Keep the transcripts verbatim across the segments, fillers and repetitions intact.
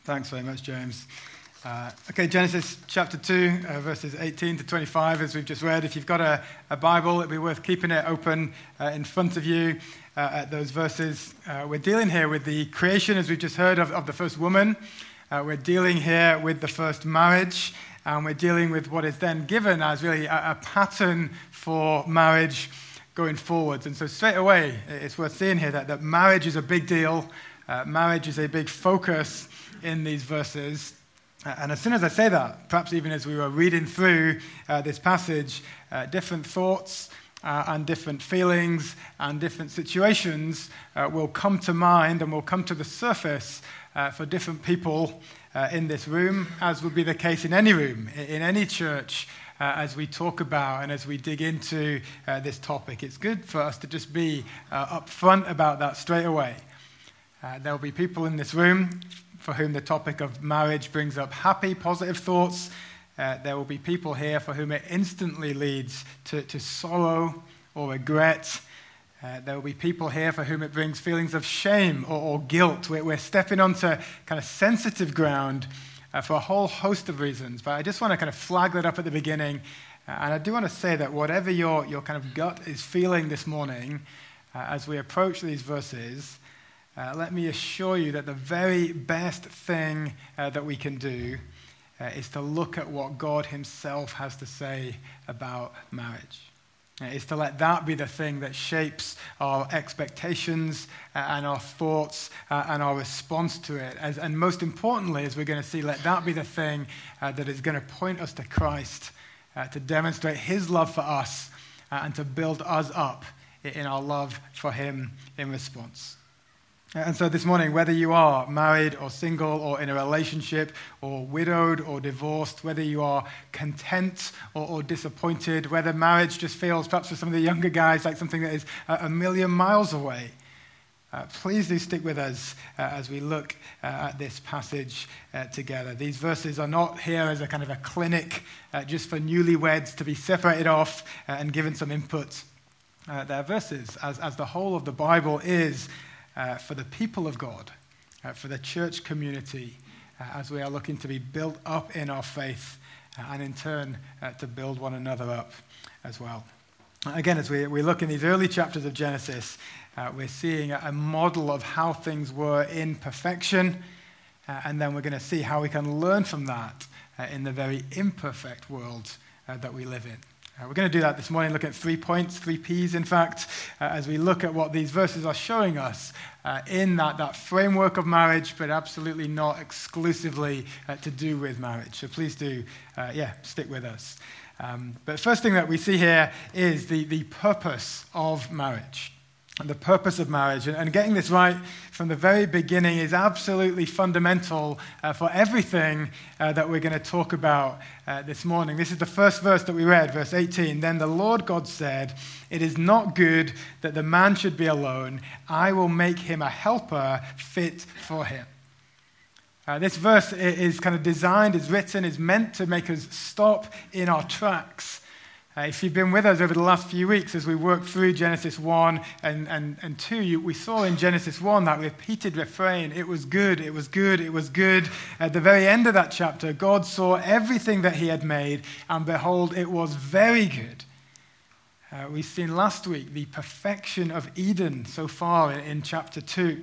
Thanks very much, James. Uh, okay, Genesis chapter two, uh, verses eighteen to twenty-five, as we've just read. If you've got a, a Bible, it'd be worth keeping it open uh, in front of you uh, at those verses. Uh, we're dealing here with the creation, as we've just heard, of, of the first woman. Uh, we're dealing here with the first marriage, and we're dealing with what is then given as really a, a pattern for marriage going forwards. And so straight away, it's worth seeing here that, that marriage is a big deal. Uh, marriage is a big focus in these verses. Uh, and as soon as I say that, perhaps even as we were reading through uh, this passage, uh, different thoughts uh, and different feelings and different situations uh, will come to mind and will come to the surface uh, for different people uh, in this room, as would be the case in any room, in any church, uh, as we talk about and as we dig into uh, this topic. It's good for us to just be uh, upfront about that straight away. Uh, there will be people in this room for whom the topic of marriage brings up happy, positive thoughts. Uh, there will be people here for whom it instantly leads to, to sorrow or regret. Uh, there will be people here for whom it brings feelings of shame or, or guilt. We're, we're stepping onto kind of sensitive ground uh, for a whole host of reasons. But I just want to kind of flag that up at the beginning. Uh, and I do want to say that whatever your, your kind of gut is feeling this morning uh, as we approach these verses, Uh, let me assure you that the very best thing uh, that we can do uh, is to look at what God himself has to say about marriage. Uh, is to let that be the thing that shapes our expectations uh, and our thoughts uh, and our response to it. As, and most importantly, as we're going to see, let that be the thing uh, that is going to point us to Christ, uh, to demonstrate his love for us uh, and to build us up in our love for him in response. And so this morning, whether you are married or single or in a relationship or widowed or divorced, whether you are content or, or disappointed, whether marriage just feels, perhaps for some of the younger guys, like something that is a, a million miles away, uh, please do stick with us uh, as we look uh, at this passage uh, together. These verses are not here as a kind of a clinic uh, just for newlyweds to be separated off uh, and given some input. Uh, they're verses, as, as the whole of the Bible is, Uh, for the people of God, uh, for the church community, uh, as we are looking to be built up in our faith uh, and in turn uh, to build one another up as well. Again, as we, we look in these early chapters of Genesis, uh, we're seeing a, a model of how things were in perfection, uh, and then we're going to see how we can learn from that uh, in the very imperfect world uh, that we live in. Uh, we're going to do that this morning, look at three points, three P's in fact, uh, as we look at what these verses are showing us uh, in that, that framework of marriage, but absolutely not exclusively uh, to do with marriage. So please do, uh, yeah, stick with us. Um, but first thing that we see here is the, the purpose of marriage. The purpose of marriage. And getting this right from the very beginning is absolutely fundamental uh, for everything uh, that we're going to talk about uh, this morning. This is the first verse that we read, verse eighteen. Then the Lord God said, "It is not good that the man should be alone. I will make him a helper fit for him." Uh, this verse is kind of designed, is written, is meant to make us stop in our tracks. Uh, if you've been with us over the last few weeks as we worked through Genesis one and, and, and two, you, we saw in Genesis one that repeated refrain, it was good, it was good, it was good. At the very end of that chapter, God saw everything that he had made, and behold, it was very good. Uh, we've seen last week the perfection of Eden so far in, in chapter two.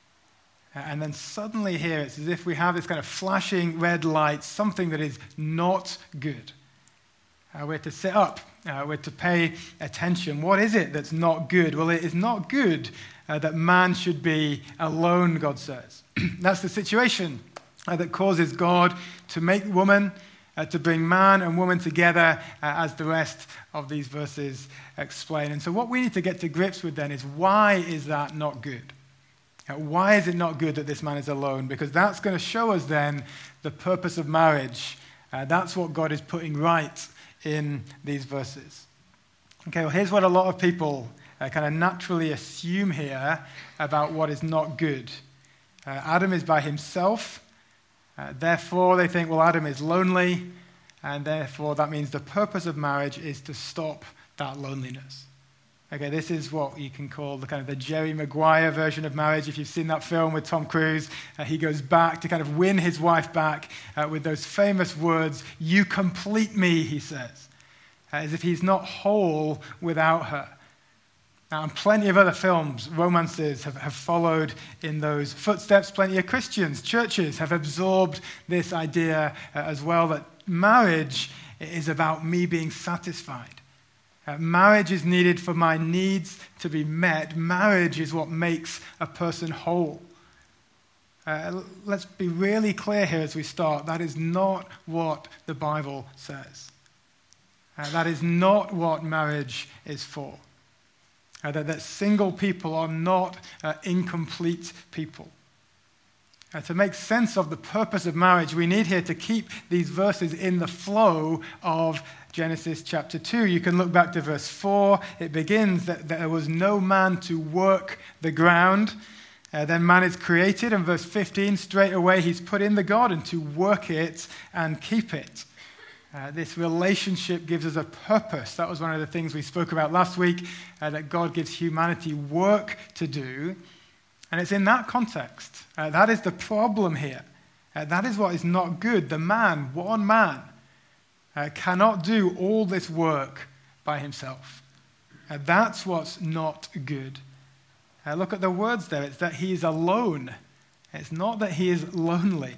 Uh, and then suddenly here, it's as if we have this kind of flashing red light, something that is not good. Uh, we're to sit up. Uh, we're to pay attention. What is it that's not good? Well, it is not good uh, that man should be alone, God says. That's the situation uh, that causes God to make woman, uh, to bring man and woman together, uh, as the rest of these verses explain. And so what we need to get to grips with then is, why is that not good? Uh, why is it not good that this man is alone? Because that's going to show us then the purpose of marriage. Uh, that's what God is putting right in these verses. Okay, well, here's what a lot of people uh, kind of naturally assume here about what is not good. Uh, Adam is by himself, uh, therefore they think, well, Adam is lonely, and therefore that means the purpose of marriage is to stop that loneliness. Okay, this is what you can call the kind of the Jerry Maguire version of marriage. If you've seen that film with Tom Cruise, uh, he goes back to kind of win his wife back uh, with those famous words, "You complete me," he says, uh, as if he's not whole without her. Now, and plenty of other films, romances, have, have followed in those footsteps. Plenty of Christians, churches have absorbed this idea uh, as well, that marriage is about me being satisfied. Uh, marriage is needed for my needs to be met. Marriage is what makes a person whole. Uh, let's be really clear here as we start. That is not what the Bible says. Uh, that is not what marriage is for. Uh, that, that single people are not uh, incomplete people. Uh, to make sense of the purpose of marriage, we need here to keep these verses in the flow of Genesis chapter two. You can look back to verse four. It begins that, that there was no man to work the ground. Uh, then man is created, and verse fifteen, straight away he's put in the garden to work it and keep it. Uh, this relationship gives us a purpose. That was one of the things we spoke about last week, uh, that God gives humanity work to do. And it's in that context. Uh, that is the problem here. Uh, that is what is not good. The man, one man, uh, cannot do all this work by himself. Uh, that's what's not good. Uh, look at the words there. It's that he is alone. It's not that he is lonely.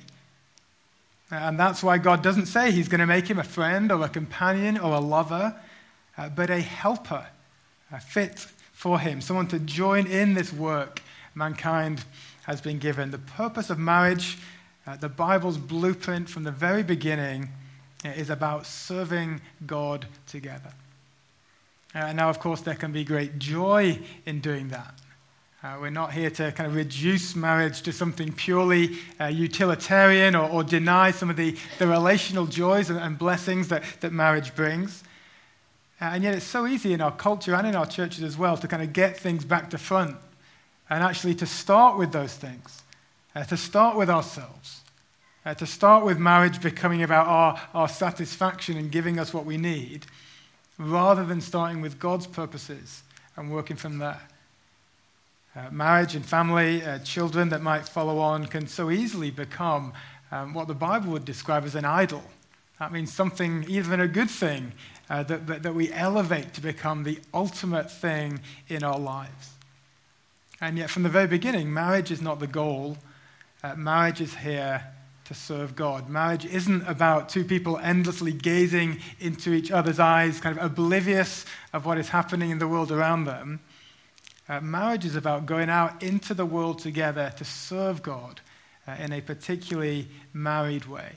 And that's why God doesn't say he's going to make him a friend or a companion or a lover, uh, but a helper, uh, fit for him, someone to join in this work mankind has been given. The purpose of marriage, uh, the Bible's blueprint from the very beginning, uh, is about serving God together. Uh, now, of course, there can be great joy in doing that. Uh, we're not here to kind of reduce marriage to something purely uh, utilitarian or, or deny some of the, the relational joys and, and blessings that, that marriage brings. Uh, and yet it's so easy in our culture and in our churches as well to kind of get things back to front and actually to start with those things, uh, to start with ourselves, uh, to start with marriage becoming about our, our satisfaction and giving us what we need, rather than starting with God's purposes and working from there. Uh, marriage and family, uh, children that might follow on can so easily become um, what the Bible would describe as an idol. That means something, even a good thing, uh, that, that, that we elevate to become the ultimate thing in our lives. And yet from the very beginning, marriage is not the goal. Uh, marriage is here to serve God. Marriage isn't about two people endlessly gazing into each other's eyes, kind of oblivious of what is happening in the world around them. Uh, marriage is about going out into the world together to serve God uh, in a particularly married way.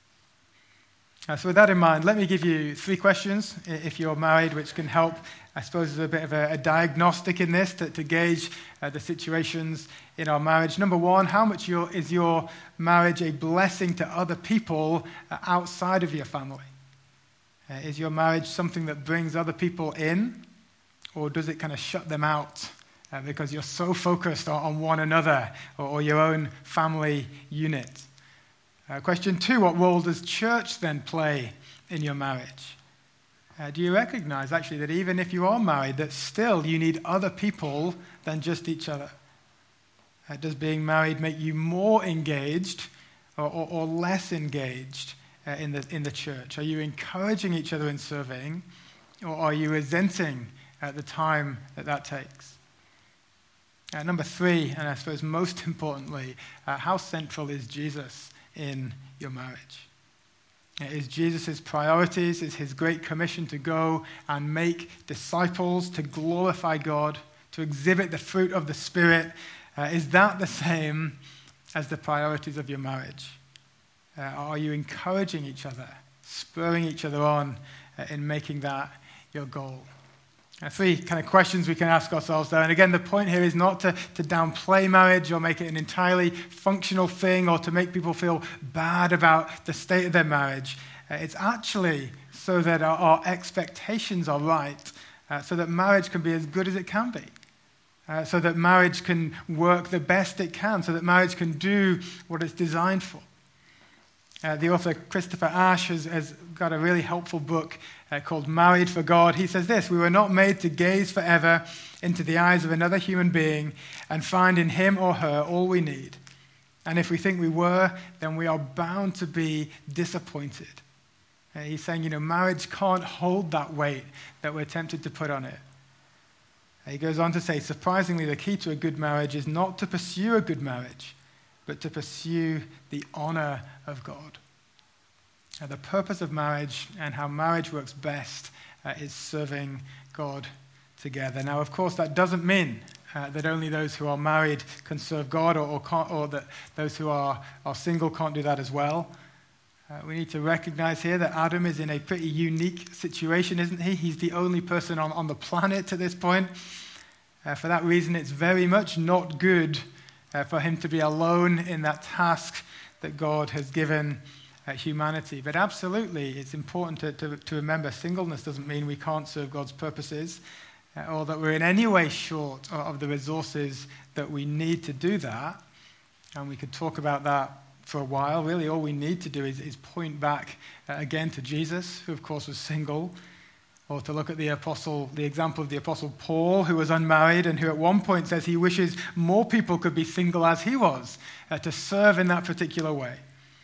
Uh, so with that in mind, let me give you three questions, if you're married, which can help, I suppose, as a bit of a, a diagnostic in this to, to gauge uh, the situations in our marriage. Number one, how much your, is your marriage a blessing to other people uh, outside of your family? Uh, is your marriage something that brings other people in, or does it kind of shut them out? Uh, because you're so focused on, on one another or, or your own family unit. Uh, question two, what role does church then play in your marriage? Uh, do you recognize actually that even if you are married, that still you need other people than just each other? Uh, does being married make you more engaged or, or, or less engaged uh, in the in the church? Are you encouraging each other in serving, or are you resenting uh, the time that that takes? Uh, number three, and I suppose most importantly, uh, how central is Jesus in your marriage? Uh, is Jesus' priorities, is his great commission to go and make disciples, to glorify God, to exhibit the fruit of the Spirit, uh, is that the same as the priorities of your marriage? Uh, are you encouraging each other, spurring each other on uh, in making that your goal? Uh, three kind of questions we can ask ourselves there. And again, the point here is not to, to downplay marriage or make it an entirely functional thing or to make people feel bad about the state of their marriage. Uh, it's actually so that our, our expectations are right, uh, so that marriage can be as good as it can be, uh, so that marriage can work the best it can, so that marriage can do what it's designed for. Uh, the author Christopher Ash has, has got a really helpful book uh, called Married for God. He says this: "We were not made to gaze forever into the eyes of another human being and find in him or her all we need. And if we think we were, then we are bound to be disappointed." Uh, he's saying, you know, marriage can't hold that weight that we're tempted to put on it. Uh, he goes on to say, surprisingly, the key to a good marriage is not to pursue a good marriage, but to pursue the honor of God. Uh, the purpose of marriage and how marriage works best uh, is serving God together. Now, of course, that doesn't mean uh, that only those who are married can serve God, or, or, can't, or that those who are, are single can't do that as well. Uh, we need to recognize here that Adam is in a pretty unique situation, isn't he? He's the only person on, on the planet at this point. Uh, for that reason, it's very much not good uh, for him to be alone in that task that God has given uh, humanity. But absolutely, it's important to, to, to remember singleness doesn't mean we can't serve God's purposes, uh, or that we're in any way short of the resources that we need to do that. And we could talk about that for a while. Really, all we need to do is, is point back uh, again to Jesus, who of course was single, or to look at the apostle, the example of the apostle Paul, who was unmarried and who at one point says he wishes more people could be single as he was, uh, to serve in that particular way.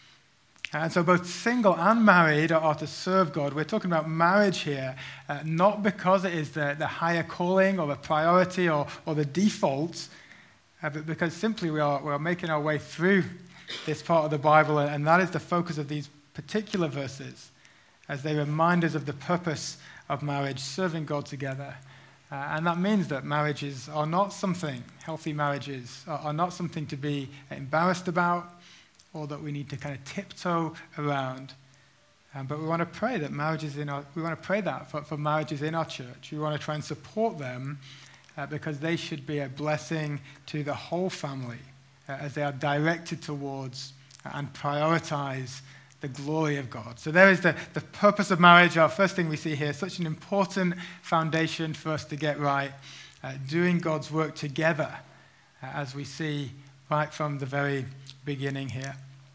And so both single and married are, are to serve God. We're talking about marriage here, uh, not because it is the, the higher calling or the priority or, or the default, uh, but because simply we are, we are making our way through this part of the Bible, and that is the focus of these particular verses, as they remind us of the purpose of marriage, serving God together. Uh, and that means that marriages are not something, healthy marriages are, are not something to be embarrassed about, or that we need to kind of tiptoe around. Um, but we want to pray that marriages in our, we want to pray that for, for marriages in our church. We want to try and support them uh, because they should be a blessing to the whole family, Uh, as they are directed towards and prioritize the glory of God. So there is the, the purpose of marriage. Our first thing we see here, such an important foundation for us to get right, uh, doing God's work together, uh, as we see right from the very beginning here.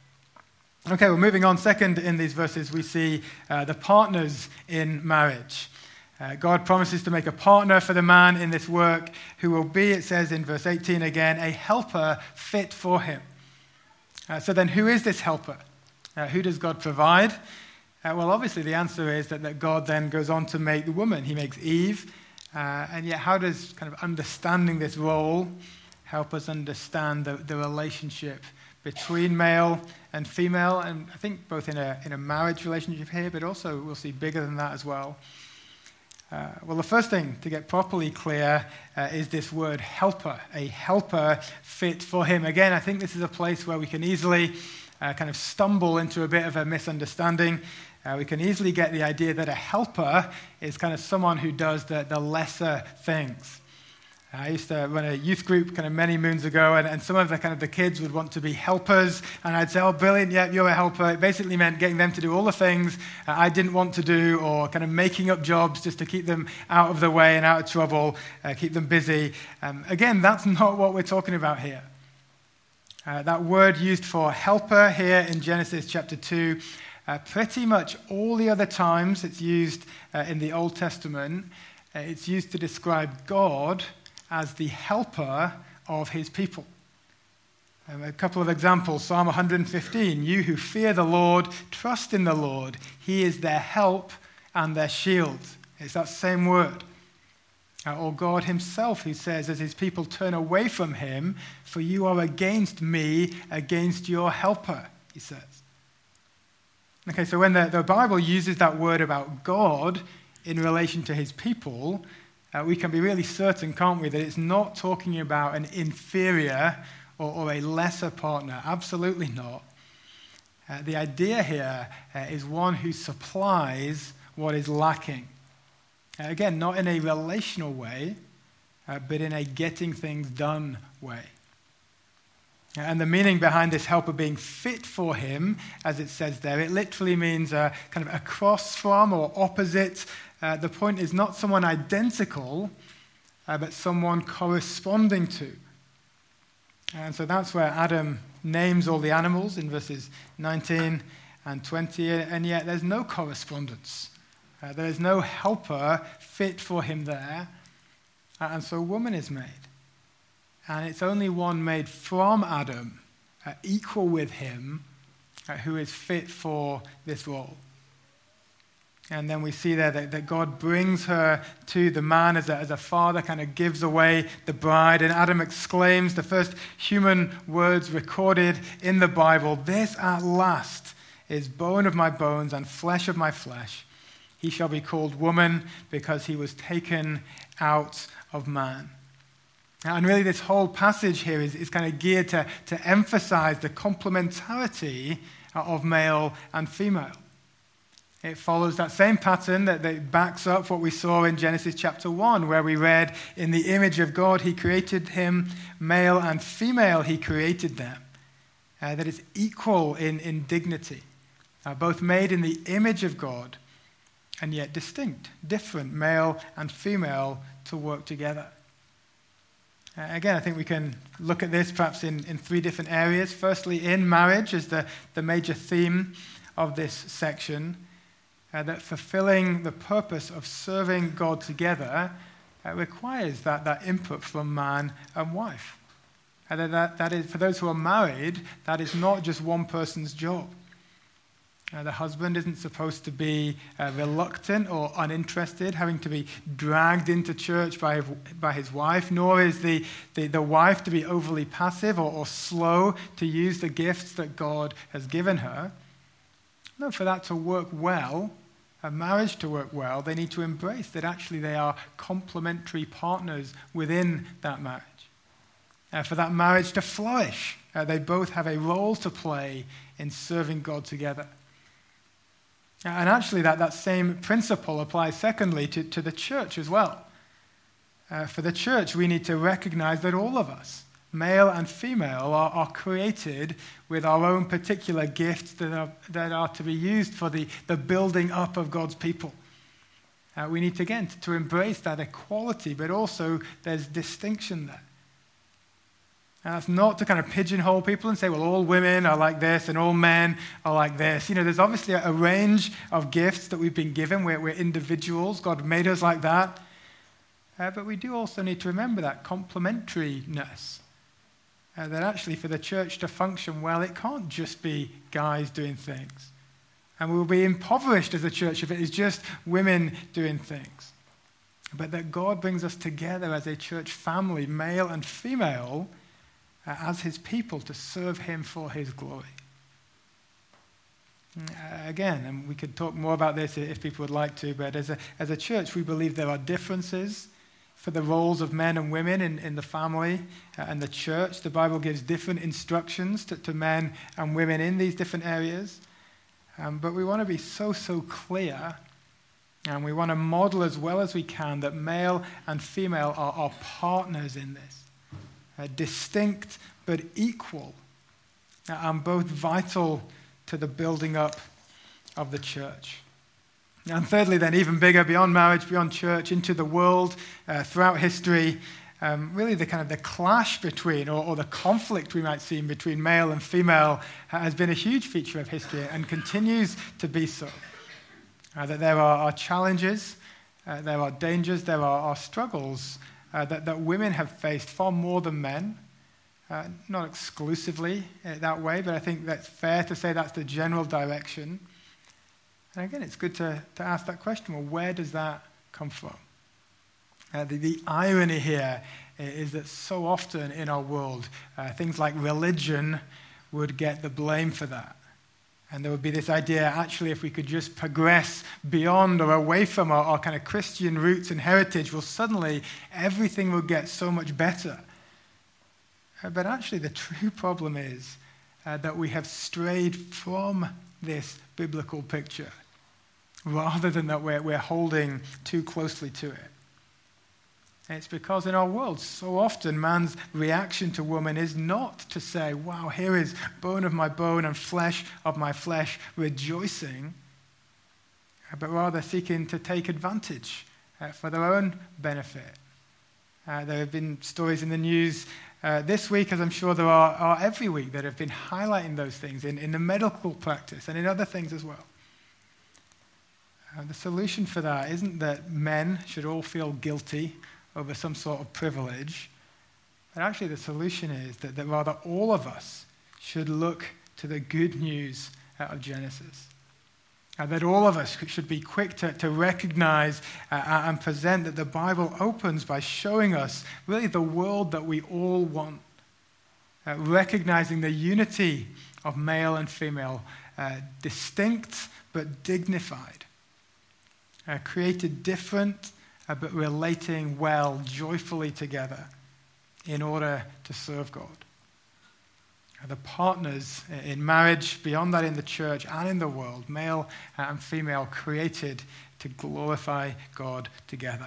Okay, we're moving on. Second, in these verses, we see uh, the partners in marriage. Uh, God promises to make a partner for the man in this work who will be, it says in verse eighteen again, a helper fit for him. Uh, so then who is this helper? Uh, who does God provide? Uh, well, obviously the answer is that, that God then goes on to make the woman. He makes Eve. Uh, and yet how does kind of understanding this role help us understand the, the relationship between male and female? And I think both in a, in a marriage relationship here, but also we'll see bigger than that as well. Uh, well, the first thing to get properly clear uh, is this word helper, a helper fit for him. Again, I think this is a place where we can easily uh, kind of stumble into a bit of a misunderstanding. Uh, we can easily get the idea that a helper is kind of someone who does the, the lesser things. I used to run a youth group kind of many moons ago, and, and some of the kind of the kids would want to be helpers, and I'd say, oh, brilliant, yeah, you're a helper. It basically meant getting them to do all the things uh, I didn't want to do, or kind of making up jobs just to keep them out of the way and out of trouble, uh, keep them busy. Um, again, that's not what we're talking about here. Uh, that word used for helper here in Genesis chapter two, uh, pretty much all the other times it's used uh, in the Old Testament, uh, it's used to describe God as the helper of his people. Um, a couple of examples. Psalm one hundred fifteen, you who fear the Lord, trust in the Lord. He is their help and their shield. It's that same word. Uh, or God himself who says, as his people turn away from him, for you are against me, against your helper, he says. Okay, so when the, the Bible uses that word about God in relation to his people, Uh, we can be really certain, can't we, that it's not talking about an inferior or, or a lesser partner. Absolutely not. Uh, the idea here uh, is one who supplies what is lacking. Uh, again, not in a relational way, uh, but in a getting things done way. Uh, and the meaning behind this helper being fit for him, as it says there, it literally means uh, kind of across from or opposite. Uh, the point is not someone identical, uh, but someone corresponding to. And so that's where Adam names all the animals in verses nineteen and twenty, and yet there's no correspondence. Uh, there is no helper fit for him there, uh, and so woman is made. And it's only one made from Adam, uh, equal with him, uh, who is fit for this role. And then we see there that, that God brings her to the man as a, as a father kind of gives away the bride. And Adam exclaims the first human words recorded in the Bible, "This at last is bone of my bones and flesh of my flesh. He shall be called woman because he was taken out of man." And really this whole passage here is, is kind of geared to, to emphasize the complementarity of male and female. It follows that same pattern that, that backs up what we saw in Genesis chapter one, where we read, "In the image of God he created him, male and female he created them." Uh, that is equal in, in dignity, uh, both made in the image of God and yet distinct, different, male and female, to work together. Uh, again, I think we can look at this perhaps in, in three different areas. Firstly, in marriage as the, the major theme of this section. Uh, that fulfilling the purpose of serving God together uh, requires that, that input from man and wife. And that, that, that is, for those who are married, that is not just one person's job. Uh, the husband isn't supposed to be uh, reluctant or uninterested, having to be dragged into church by, by his wife, nor is the, the, the wife to be overly passive or, or slow to use the gifts that God has given her. No, for that to work well, a marriage to work well, they need to embrace that actually they are complementary partners within that marriage. Uh, for that marriage to flourish, uh, they both have a role to play in serving God together. Uh, and actually that, that same principle applies secondly to, to the church as well. Uh, for the church, we need to recognize that all of us, male and female, are, are created with our own particular gifts that are, that are to be used for the, the building up of God's people. Uh, we need to, again, to, to embrace that equality, but also there's distinction there. And that's not to kind of pigeonhole people and say, well, all women are like this and all men are like this. You know, there's obviously a, a range of gifts that we've been given. We're, we're individuals. God made us like that. Uh, but we do also need to remember that complementariness. Uh, that actually for the church to function well, it can't just be guys doing things. And we'll be impoverished as a church if it is just women doing things. But that God brings us together as a church family, male and female, uh, as his people to serve him for his glory. Uh, again, and we could talk more about this if people would like to, but as a, as a church, we believe there are differences for the roles of men and women in, in the family uh, and the church. The Bible gives different instructions to, to men and women in these different areas. Um, but we want to be so, so clear, and we want to model as well as we can that male and female are, are partners in this. Uh, distinct but equal, uh, and both vital to the building up of the church. And thirdly, then, even bigger, beyond marriage, beyond church, into the world, uh, throughout history, um, really the kind of the clash between, or, or the conflict we might see between male and female has been a huge feature of history and continues to be so. Uh, that there are, are challenges, uh, there are dangers, there are, are struggles uh, that, that women have faced far more than men. Uh, not exclusively uh, that way, but I think that's fair to say that's the general direction. And again, it's good to, to ask that question, well, where does that come from? Uh, the, the irony here is that so often in our world, uh, things like religion would get the blame for that. And there would be this idea, actually, if we could just progress beyond or away from our, our kind of Christian roots and heritage, well, suddenly everything will get so much better. Uh, but actually, the true problem is uh, that we have strayed from this biblical picture, rather than that we're, we're holding too closely to it. And it's because in our world, so often man's reaction to woman is not to say, wow, here is bone of my bone and flesh of my flesh rejoicing, but rather seeking to take advantage uh, for their own benefit. Uh, there have been stories in the news uh, this week, as I'm sure there are, are every week, that have been highlighting those things in, in the medical practice and in other things as well. Uh, the solution for that isn't that men should all feel guilty over some sort of privilege, but actually the solution is that, that rather all of us should look to the good news out of Genesis. Uh, that all of us should be quick to, to recognize uh, and present that the Bible opens by showing us really the world that we all want. Uh, recognizing the unity of male and female, uh, distinct but dignified. Uh, created different uh, but relating well, joyfully together in order to serve God. The partners in marriage, beyond that in the church and in the world, male and female, created to glorify God together.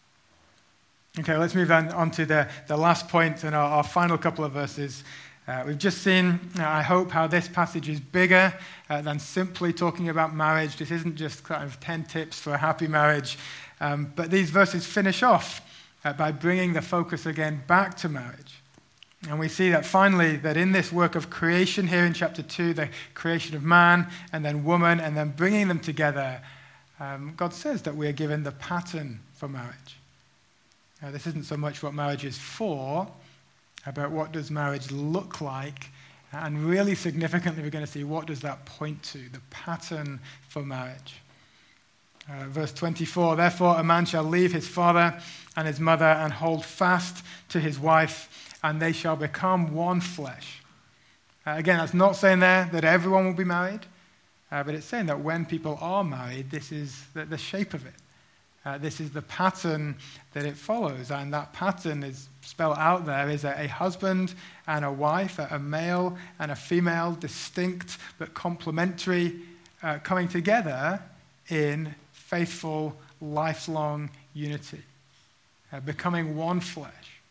Okay, let's move on, on to the, the last point in our, our final couple of verses. Uh, we've just seen, uh, I hope, how this passage is bigger uh, than simply talking about marriage. This isn't just kind of ten tips for a happy marriage. Um, but these verses finish off uh, by bringing the focus again back to marriage. And we see that finally, that in this work of creation here in chapter two, the creation of man and then woman, and then bringing them together, um, God says that we are given the pattern for marriage. Now, this isn't so much what marriage is for, but what does marriage look like? And really significantly, we're going to see what does that point to, the pattern for marriage. Uh, verse twenty-four, therefore a man shall leave his father and his mother and hold fast to his wife, and they shall become one flesh. Uh, again, that's not saying there that everyone will be married, uh, but it's saying that when people are married, this is the, the shape of it. Uh, this is the pattern that it follows, and that pattern is spelled out there is a, a husband and a wife, a, a male and a female, distinct but complementary, uh, coming together in faithful, lifelong unity, uh, becoming one flesh.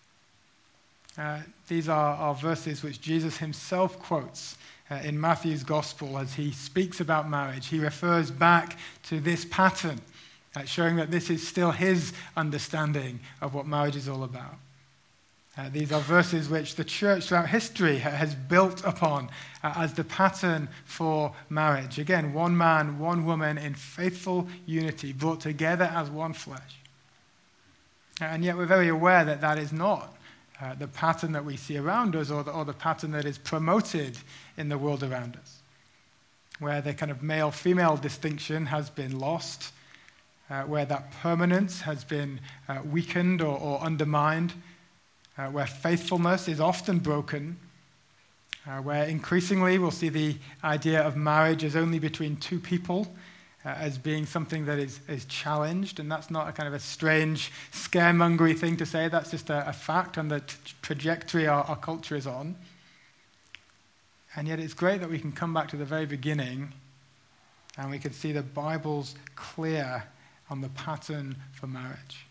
Uh, these are, are verses which Jesus himself quotes uh, in Matthew's gospel as he speaks about marriage. He refers back to this pattern, uh, showing that this is still his understanding of what marriage is all about. Uh, these are verses which the church throughout history ha- has built upon uh, as the pattern for marriage. Again, one man, one woman in faithful unity, brought together as one flesh. Uh, and yet we're very aware that that is not Uh, the pattern that we see around us, or the, or the pattern that is promoted in the world around us, where the kind of male-female distinction has been lost, uh, where that permanence has been uh, weakened or, or undermined, uh, where faithfulness is often broken, uh, where increasingly we'll see the idea of marriage as only between two people, Uh, as being something that is, is challenged, and that's not a kind of a strange, scaremongery thing to say. That's just a, a fact on the t- trajectory our, our culture is on. And yet it's great that we can come back to the very beginning and we can see the Bible's clear on the pattern for marriage.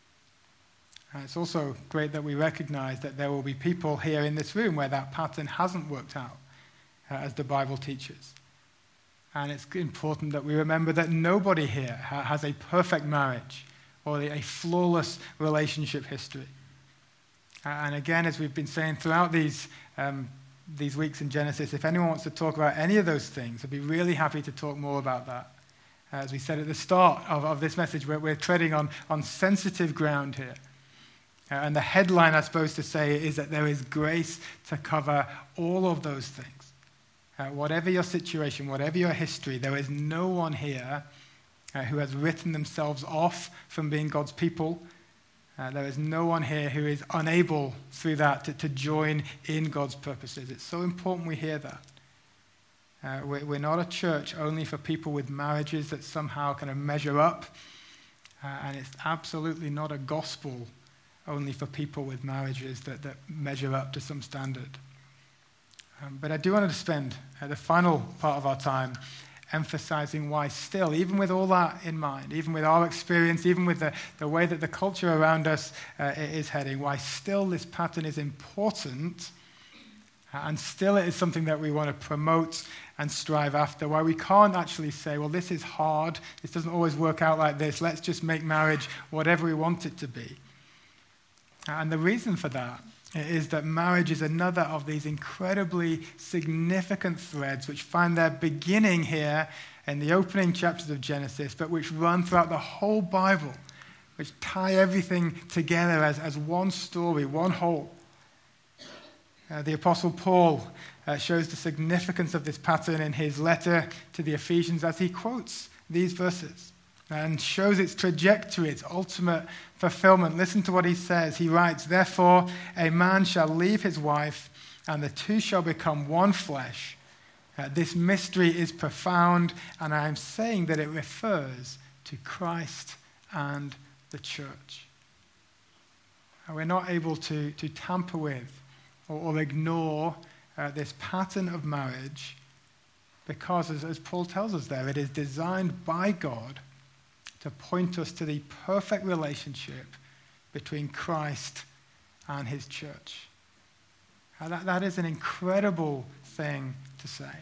And it's also great that we recognize that there will be people here in this room where that pattern hasn't worked out, uh, as the Bible teaches. And it's important that we remember that nobody here ha- has a perfect marriage or a, a flawless relationship history. Uh, and again, as we've been saying throughout these um, these weeks in Genesis, if anyone wants to talk about any of those things, I'd be really happy to talk more about that. Uh, as we said at the start of, of this message, we're, we're treading on, on sensitive ground here. Uh, and the headline, I suppose, to say is that there is grace to cover all of those things. Uh, whatever your situation, whatever your history, there is no one here uh, who has written themselves off from being God's people. Uh, there is no one here who is unable through that to, to join in God's purposes. It's so important we hear that. Uh, we're, we're not a church only for people with marriages that somehow kind of measure up. Uh, and it's absolutely not a gospel only for people with marriages that, that measure up to some standard. Um, but I do want to spend uh, the final part of our time emphasizing why still, even with all that in mind, even with our experience, even with the, the way that the culture around us uh, is heading, why still this pattern is important, uh, and still it is something that we want to promote and strive after, why we can't actually say, well, this is hard, this doesn't always work out like this, let's just make marriage whatever we want it to be. And the reason for that It is that marriage is another of these incredibly significant threads which find their beginning here in the opening chapters of Genesis, but which run throughout the whole Bible, which tie everything together as, as one story, one whole. Uh, the Apostle Paul uh, shows the significance of this pattern in his letter to the Ephesians as he quotes these verses and shows its trajectory, its ultimate fulfillment. Listen to what he says. He writes, "Therefore, a man shall leave his wife, and the two shall become one flesh. Uh, this mystery is profound, and I am saying that it refers to Christ and the church." And we're not able to, to tamper with or, or ignore uh, this pattern of marriage because, as, as Paul tells us there, it is designed by God to point us to the perfect relationship between Christ and his church. Now that, that is an incredible thing to say.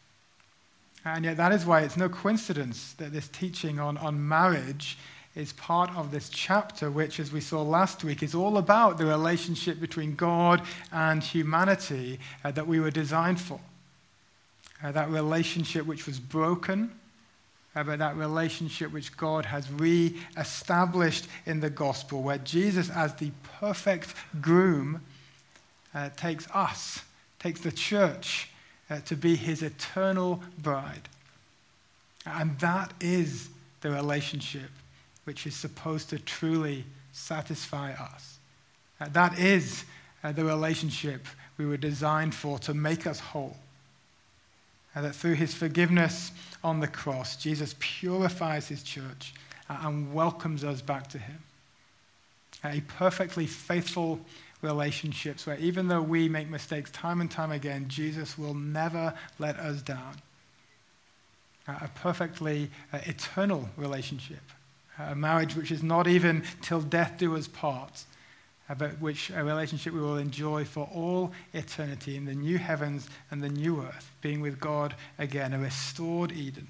And yet that is why it's no coincidence that this teaching on, on marriage is part of this chapter, which, as we saw last week, is all about the relationship between God and humanity uh, that we were designed for. Uh, that relationship which was broken, uh, but that relationship which God has re-established in the gospel, where Jesus, as the perfect groom, uh, takes us, takes the church uh, to be his eternal bride. And that is the relationship which is supposed to truly satisfy us. Uh, that is uh, the relationship we were designed for, to make us whole. Uh, that through his forgiveness on the cross, Jesus purifies his church uh, and welcomes us back to him. Uh, a perfectly faithful relationships where even though we make mistakes time and time again, Jesus will never let us down. Uh, a perfectly uh, eternal relationship. A marriage which is not even till death do us part, uh, but which a relationship we will enjoy for all eternity in the new heavens and the new earth, being with God again, a restored Eden.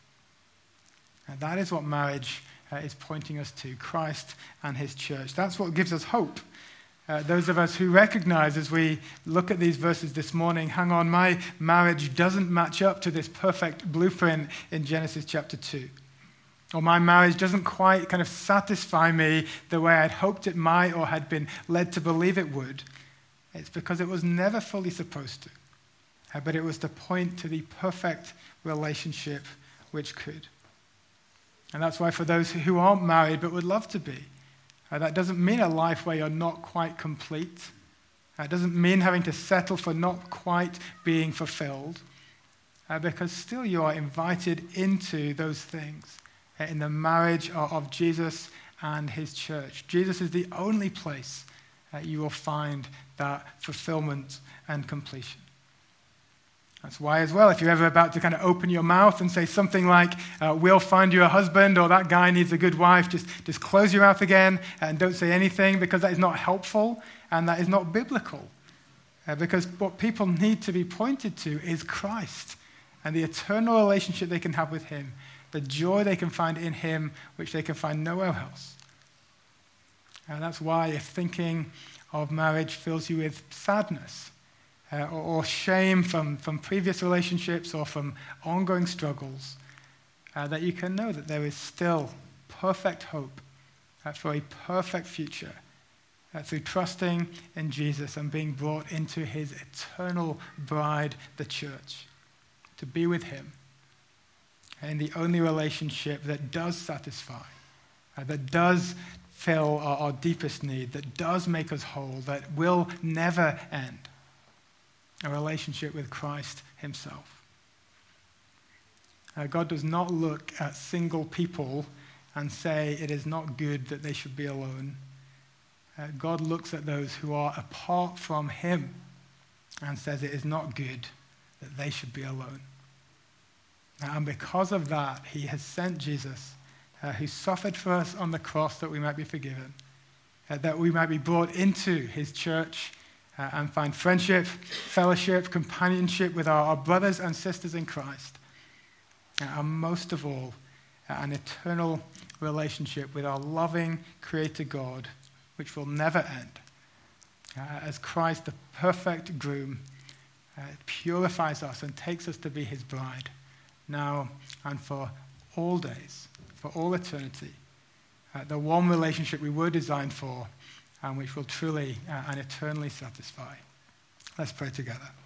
And that is what marriage uh, is pointing us to, Christ and his church. That's what gives us hope. Uh, those of us who recognize as we look at these verses this morning, hang on, my marriage doesn't match up to this perfect blueprint in Genesis chapter two. Or my marriage doesn't quite kind of satisfy me the way I'd hoped it might or had been led to believe it would. It's because it was never fully supposed to. Uh, but it was to point to the perfect relationship which could. And that's why for those who aren't married but would love to be, uh, that doesn't mean a life where you're not quite complete. Uh, it doesn't mean having to settle for not quite being fulfilled. Uh, because still you are invited into those things in the marriage of Jesus and his church. Jesus is the only place that you will find that fulfillment and completion. That's why as well, if you're ever about to kind of open your mouth and say something like, uh, we'll find you a husband, or that guy needs a good wife, just, just close your mouth again and don't say anything, because that is not helpful and that is not biblical. Uh, because what people need to be pointed to is Christ and the eternal relationship they can have with him, the joy they can find in him, which they can find nowhere else. And that's why if thinking of marriage fills you with sadness uh, or, or shame from, from previous relationships or from ongoing struggles, uh, that you can know that there is still perfect hope uh, for a perfect future uh, through trusting in Jesus and being brought into his eternal bride, the church, to be with him. And the only relationship that does satisfy, uh, that does fill our, our deepest need, that does make us whole, that will never end. A relationship with Christ himself. Uh, God does not look at single people and say it is not good that they should be alone. Uh, God looks at those who are apart from him and says it is not good that they should be alone. And because of that, he has sent Jesus, uh, who suffered for us on the cross that we might be forgiven, uh, that we might be brought into his church uh, and find friendship, fellowship, companionship with our, our brothers and sisters in Christ. Uh, and most of all, uh, an eternal relationship with our loving Creator God, which will never end. uh, as Christ, the perfect groom, uh, purifies us and takes us to be his bride, now and for all days, for all eternity. Uh, the one relationship we were designed for and which will truly uh, and eternally satisfy. Let's pray together.